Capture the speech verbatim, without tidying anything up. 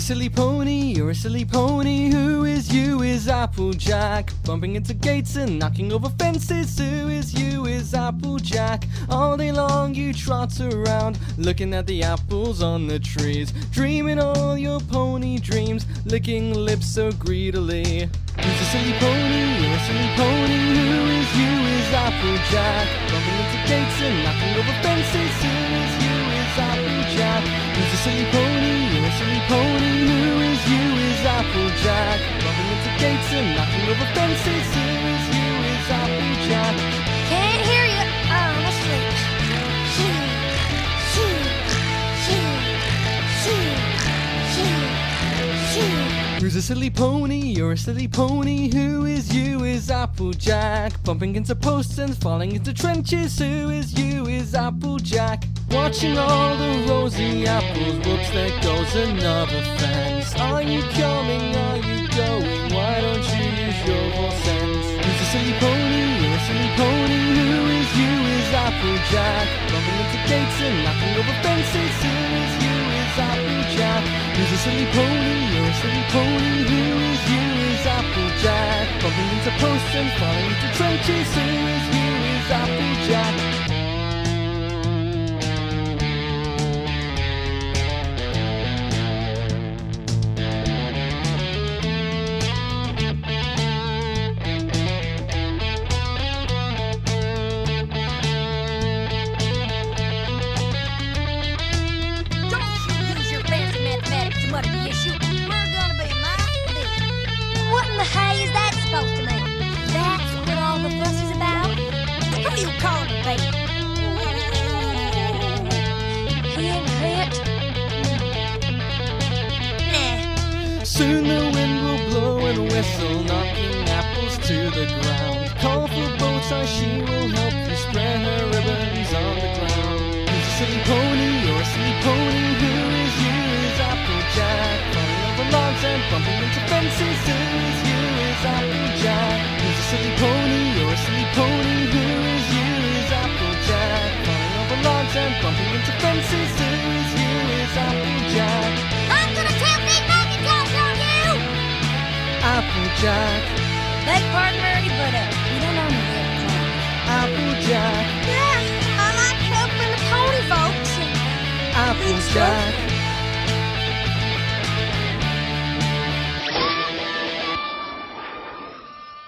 silly pony? You're a silly pony. Who is you? Is Applejack. Bumping into gates and knocking over fences. Who is you? Is Applejack. All day long you trot around, looking at the apples on the trees, dreaming all your pony dreams, licking lips so greedily. Who's a silly pony? You're a silly pony. Who is you? Is Applejack. Bumping into gates and knocking over fences. Who is you? Is Applejack. Who's a silly pony? You're a silly pony. Who is you? Is Applejack. Bumping into gates and knocking over fences. Who is you? Is Applejack. Can't hear you. Oh, I'm asleep. Shoo, shoo, shoo, shoo, shoo, shoo. Who's a silly pony? You're a silly pony. Who is you? Is Applejack. Bumping into posts and falling into trenches. Who is you? Is Applejack. Watching all the rosy apples. Whoops, there goes another fence. Are you coming? Are you going? Why don't you use your four sense? Who's a silly pony? You're a silly pony. Who is you? Is Applejack. Bumping into gates and knocking over fences. Who is you? Is Applejack. Who's a silly pony? You're a silly pony. Who is you? Is Applejack. Bumping into posts and falling into trenches. Who is you? Is Applejack. What in the hay is that supposed to mean? That's what all the fuss is about? Who you calling a baby? Hen het? Nah. Soon the wind will blow and whistle, knocking apples to the ground. Call for boats, or she will help you spread her ribbons on the ground. Who's a silly pony? You're a silly pony. Who is you? Is Applejack. Falling over logs and bumping into fences. Who is you? Is Applejack. Who's a silly pony? You're a silly pony. Who is you? Is Applejack. Falling over logs and bumping into fences. Who is you? Is Applejack. I'm gonna tell Big Macintosh on you! Applejack. Beg pardon, Murray, but uh, you don't know me yet. Applejack. Yeah, I like helping the pony folks. Applejack.